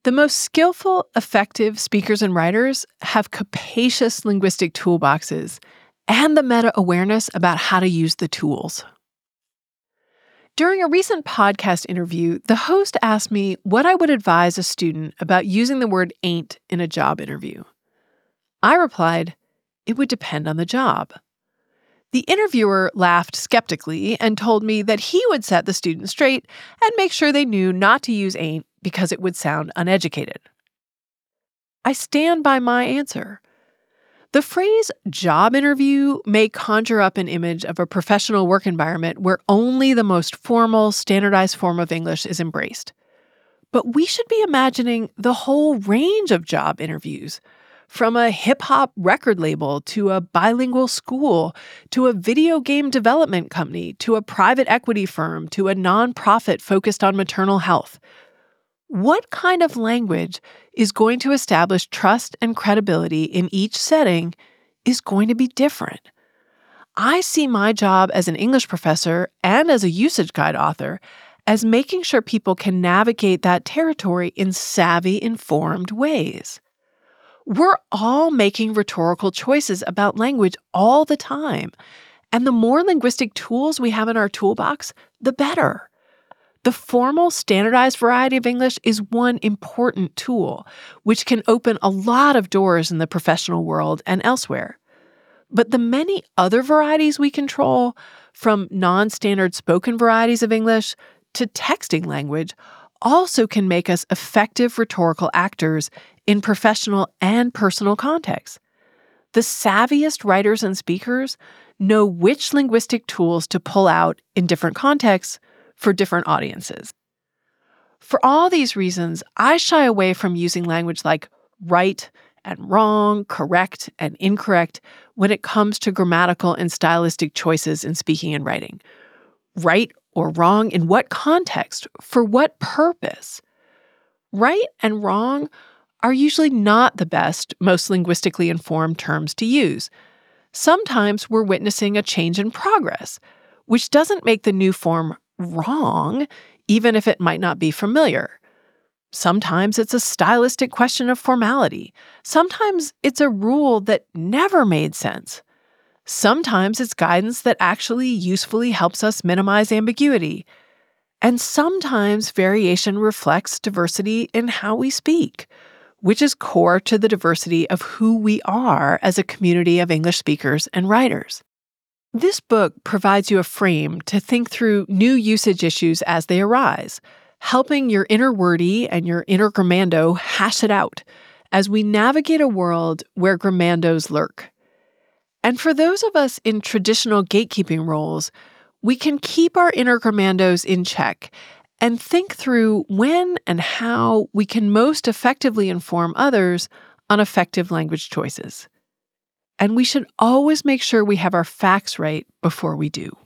The most skillful, effective speakers and writers have capacious linguistic toolboxes and the meta-awareness about how to use the tools. During a recent podcast interview, the host asked me what I would advise a student about using the word ain't in a job interview. I replied, it would depend on the job. The interviewer laughed skeptically and told me that he would set the student straight and make sure they knew not to use ain't because it would sound uneducated. I stand by my answer. The phrase job interview may conjure up an image of a professional work environment where only the most formal, standardized form of English is embraced. But we should be imagining the whole range of job interviews, from a hip-hop record label to a bilingual school to a video game development company to a private equity firm to a nonprofit focused on maternal health. What kind of language is going to establish trust and credibility in each setting is going to be different. I see my job as an English professor and as a usage guide author as making sure people can navigate that territory in savvy, informed ways. We're all making rhetorical choices about language all the time, and the more linguistic tools we have in our toolbox, the better. The formal, standardized variety of English is one important tool, which can open a lot of doors in the professional world and elsewhere. But the many other varieties we control, from non-standard spoken varieties of English to texting language, also can make us effective rhetorical actors in professional and personal contexts. The savviest writers and speakers know which linguistic tools to pull out in different contexts for different audiences. For all these reasons, I shy away from using language like right and wrong, correct and incorrect when it comes to grammatical and stylistic choices in speaking and writing. Right or wrong in what context? For what purpose? Right and wrong are usually not the best, most linguistically informed terms to use. Sometimes we're witnessing a change in progress, which doesn't make the new form wrong, even if it might not be familiar. Sometimes it's a stylistic question of formality. Sometimes it's a rule that never made sense. Sometimes it's guidance that actually usefully helps us minimize ambiguity. And sometimes variation reflects diversity in how we speak, which is core to the diversity of who we are as a community of English speakers and writers. This book provides you a frame to think through new usage issues as they arise, helping your inner wordy and your inner grammando hash it out as we navigate a world where grammandos lurk. And for those of us in traditional gatekeeping roles, we can keep our inner grammandos in check and think through when and how we can most effectively inform others on effective language choices. And we should always make sure we have our facts right before we do.